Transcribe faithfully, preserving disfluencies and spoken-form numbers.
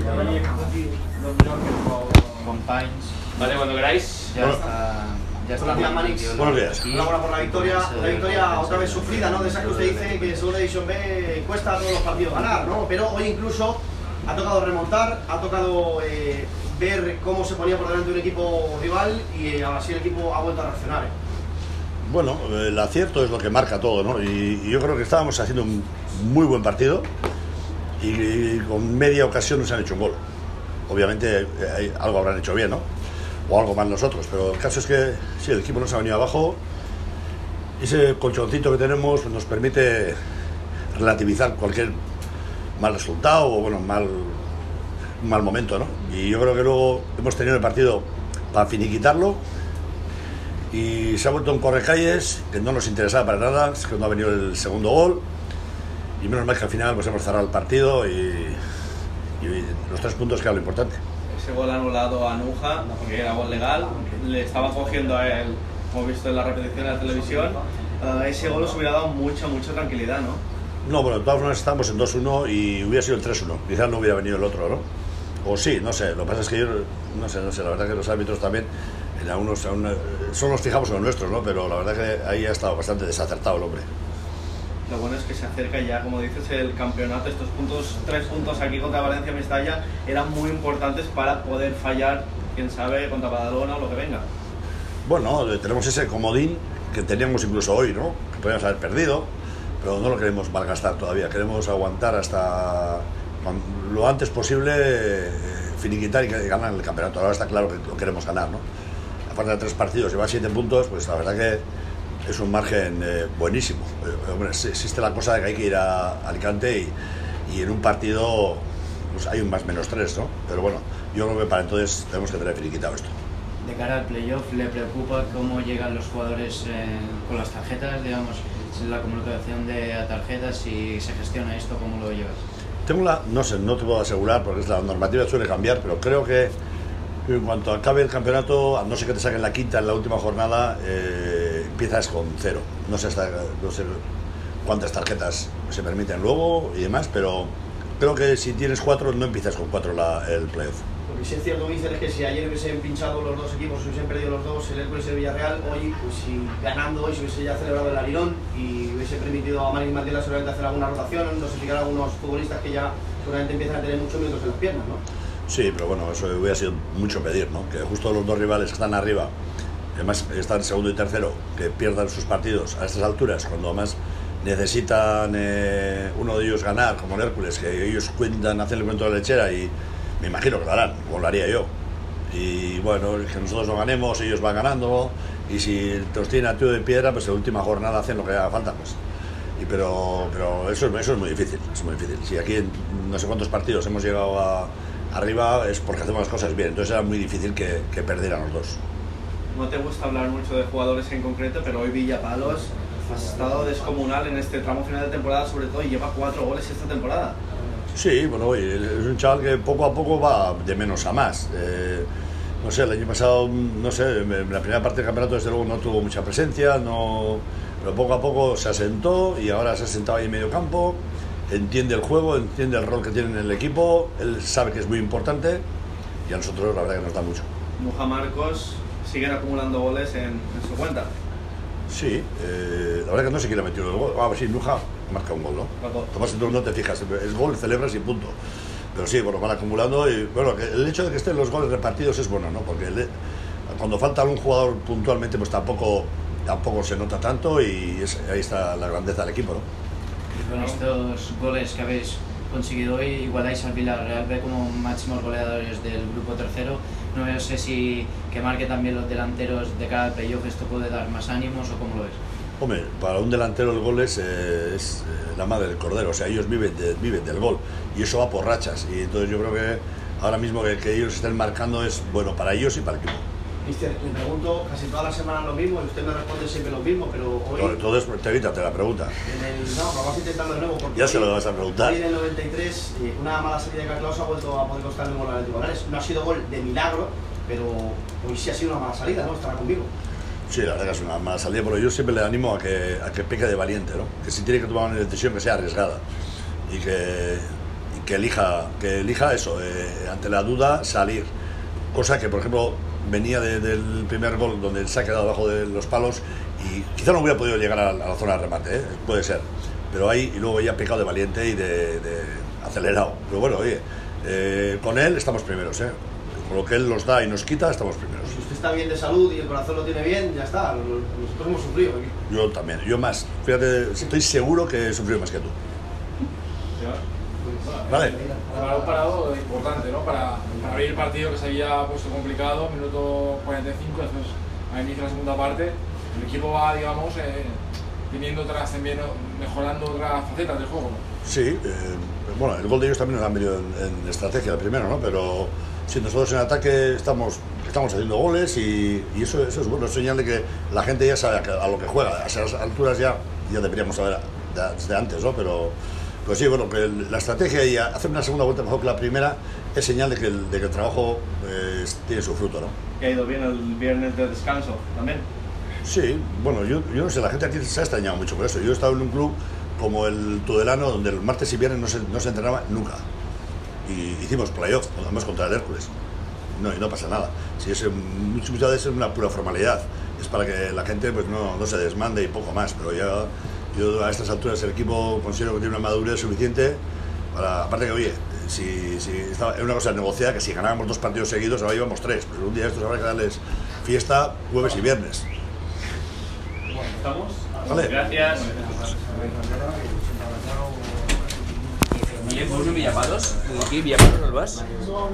Vale, cuando queráis. Ya está. Ya está. Buenos días, Manix. Buenos días. Enhorabuena por la victoria. La victoria otra vez sufrida, ¿no? De esa que usted dice que Segunda División B cuesta a todos los partidos ganar, ¿no? Pero hoy incluso ha tocado remontar, ha tocado eh, ver cómo se ponía por delante un equipo rival y eh, ahora sí el equipo ha vuelto a reaccionar. ¿eh? Bueno, el acierto es lo que marca todo, ¿no? Y, y yo creo que estábamos haciendo un muy buen partido y, y con media ocasión nos han hecho un gol. Obviamente eh, algo habrán hecho bien, ¿no? O algo mal nosotros, pero el caso es que sí, el equipo nos ha venido abajo. Ese colchoncito que tenemos nos permite relativizar cualquier mal resultado o bueno, mal, un mal momento, ¿no? Y yo creo que luego hemos tenido el partido para finiquitarlo y se ha vuelto un correcalles que no nos interesaba para nada, es que no ha venido el segundo gol y menos mal que al final pues hemos cerrado el partido y, y los tres puntos que era lo importante. Ese gol anulado a Nuja, porque era gol legal, le estaba cogiendo a él, como he visto en la repetición de la televisión. Uh, ese gol os hubiera dado mucha, mucha tranquilidad, ¿no? No, bueno, de todas formas estamos en dos uno y hubiera sido el tres uno, quizás no hubiera venido el otro, ¿no? O sí, no sé, lo que pasa es que yo, no sé, no sé, la verdad que los árbitros también, en algunos, aún, solo nos fijamos en los nuestros, ¿no? Pero la verdad que ahí ha estado bastante desacertado el hombre. Lo bueno es que se acerca ya, como dices, el campeonato. Estos puntos, tres puntos aquí contra Valencia Mestalla eran muy importantes para poder fallar, quién sabe, contra Badalona o lo que venga. Bueno, tenemos ese comodín que teníamos incluso hoy, ¿no? Que podíamos haber perdido, pero no lo queremos malgastar todavía. Queremos aguantar hasta lo antes posible, eh, finiquitar y ganar el campeonato. Ahora está claro que lo queremos ganar, ¿no? Aparte de tres partidos, llevar siete puntos, pues la verdad que es un margen eh, buenísimo. Eh, hombre, existe la cosa de que hay que ir a Alicante y, y en un partido pues hay un más menos tres, ¿no? Pero bueno, yo creo que para entonces tenemos que tener finiquitado esto. De cara al playoff, ¿le preocupa cómo llegan los jugadores eh, con las tarjetas, digamos, la comunicación de tarjetas, si se gestiona esto, cómo lo llevas? Tengo la, no sé, no te puedo asegurar porque es la normativa suele cambiar, pero creo que en cuanto acabe el campeonato, a no ser que te saquen la quinta en la última jornada, eh, empiezas con cero. No sé, hasta, no sé cuántas tarjetas se permiten luego y demás, pero creo que si tienes cuatro no empiezas con cuatro la, el playoff. Lo que sí es cierto, Mister, es que si ayer hubiesen pinchado los dos equipos, si hubiesen perdido los dos, el Hércules y el Villarreal, hoy, pues si ganando hoy se hubiese ya celebrado el Arirón y hubiese permitido a Manix Mantilla seguramente hacer alguna rotación, dosificar a algunos futbolistas que ya seguramente empiezan a tener muchos minutos en las piernas, ¿no? Sí, pero bueno, eso hubiera sido mucho pedir, ¿no? Que justo los dos rivales que están arriba, además están segundo y tercero, que pierdan sus partidos a estas alturas, cuando además necesitan eh, uno de ellos ganar, como el Hércules, que ellos cuentan, hacen el cuento de la lechera y me imagino que lo harán, como lo haría yo. Y bueno, que nosotros no ganemos, ellos van ganando, y si los tienen a tío de piedra, pues en la última jornada hacen lo que haga falta, pues. Y pero pero eso, eso es muy difícil, es muy difícil. Si aquí en no sé cuántos partidos hemos llegado a, arriba es porque hacemos las cosas bien, entonces era muy difícil que, que perdieran los dos. No te gusta hablar mucho de jugadores en concreto, pero hoy Villapalos has estado descomunal en este tramo final de temporada, sobre todo, y lleva cuatro goles esta temporada. Sí, bueno, es un chaval que poco a poco va de menos a más. Eh, no sé, el año pasado, no sé, en la primera parte del campeonato desde luego no tuvo mucha presencia, no, pero poco a poco se asentó y ahora se ha sentado ahí en medio campo, entiende el juego, entiende el rol que tiene en el equipo, él sabe que es muy importante y a nosotros la verdad que nos da mucho. Nuja Marcos siguen acumulando goles en, en su cuenta. Sí, eh, la verdad que no sé quién ha metido el gol. Ah, sí, Nuja marca un gol, ¿no? Tomás, entonces no te fijas, es gol, celebras y punto. Pero sí, bueno, van acumulando y bueno, que el hecho de que estén los goles repartidos es bueno, ¿no? Porque el, cuando falta algún jugador puntualmente, pues tampoco, tampoco se nota tanto y es, ahí está la grandeza del equipo, ¿no? Y con estos goles que habéis conseguido hoy, igualáis al Villarreal B como máximos goleadores del grupo tercero. No sé si que marque también los delanteros de cada playoff, esto puede dar más ánimos o cómo lo ves. Hombre, para un delantero el gol es, eh, es eh, la madre del cordero, o sea, ellos viven, de, viven del gol y eso va por rachas y entonces yo creo que ahora mismo que, que ellos estén marcando es bueno para ellos y para el equipo. Mister, le pregunto casi todas las semanas lo mismo y usted me responde siempre lo mismo, pero hoy... No, entonces te evítate la pregunta. En el, no, vamos a intentarlo de nuevo porque ya se lo vas a preguntar. Hoy en el noventa y tres, una mala salida de Caclaus ha vuelto a poder costar el gol al Atlético de Baleares. No ha sido gol de milagro, pero hoy sí ha sido una mala salida, ¿no? Estará conmigo. Sí, la verdad que es una mala salida, pero yo siempre le animo a que, a que peque de valiente, ¿no? Que si tiene que tomar una decisión que sea arriesgada y que, y que elija, que elija eso, eh, ante la duda salir, cosa que por ejemplo venía de, del primer gol donde se ha quedado abajo de los palos y quizá no hubiera podido llegar a, a la zona de remate, ¿eh? Puede ser, pero ahí y luego ya ha pecado de valiente y de, de acelerado, pero bueno, oye, eh, con él estamos primeros, ¿eh? Con lo que él nos da y nos quita estamos primeros. Si usted está bien de salud y el corazón lo tiene bien, ya está, nosotros hemos sufrido aquí. Yo también, yo más, fíjate, estoy seguro que he sufrido más que tú. Vale. Para un parado importante, ¿no? Para, para abrir el partido que se había puesto complicado, minuto cuarenta y cinco, después a inicio de la segunda parte, el equipo va, digamos, eh, teniendo otras, también mejorando otras facetas del juego, ¿no? Sí, eh, bueno, el gol de ellos también nos han venido en, en estrategia, el primero, ¿no? Pero si nosotros en ataque estamos, estamos haciendo goles y, y eso, eso es bueno, es señal de que la gente ya sabe a, a lo que juega, a esas alturas ya, ya deberíamos saber desde antes, ¿no? Pero pues sí, bueno, que la estrategia y hacer una segunda vuelta mejor que la primera es señal de que el, de que el trabajo eh, tiene su fruto, ¿no? ¿Que ha ido bien el viernes de descanso también? Sí, bueno, yo, yo no sé, la gente aquí se ha extrañado mucho por eso. Yo he estado en un club como el Tudelano, donde el martes y viernes no se, no se entrenaba nunca. Y hicimos playoff, además contra el Hércules. No, y no pasa nada. Si es, muchas veces es una pura formalidad. Es para que la gente pues, no, no se desmande y poco más. Pero ya yo a estas alturas el equipo considero que tiene una madurez suficiente para, aparte que, oye, si, si estaba, era una cosa negociada que si ganábamos dos partidos seguidos, ahora íbamos tres. Pero un día estos habrá que darles fiesta jueves y viernes. Bueno, ¿estamos? Vale. Gracias. Bien, vos no me llamados? Aquí, Villapalos, ¿no vas?